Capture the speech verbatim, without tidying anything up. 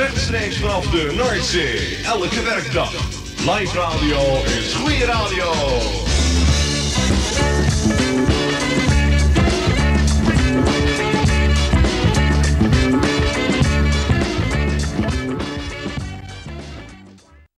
Rechtstreeks vanaf de Noordzee. Elke werkdag. Live radio is goede radio.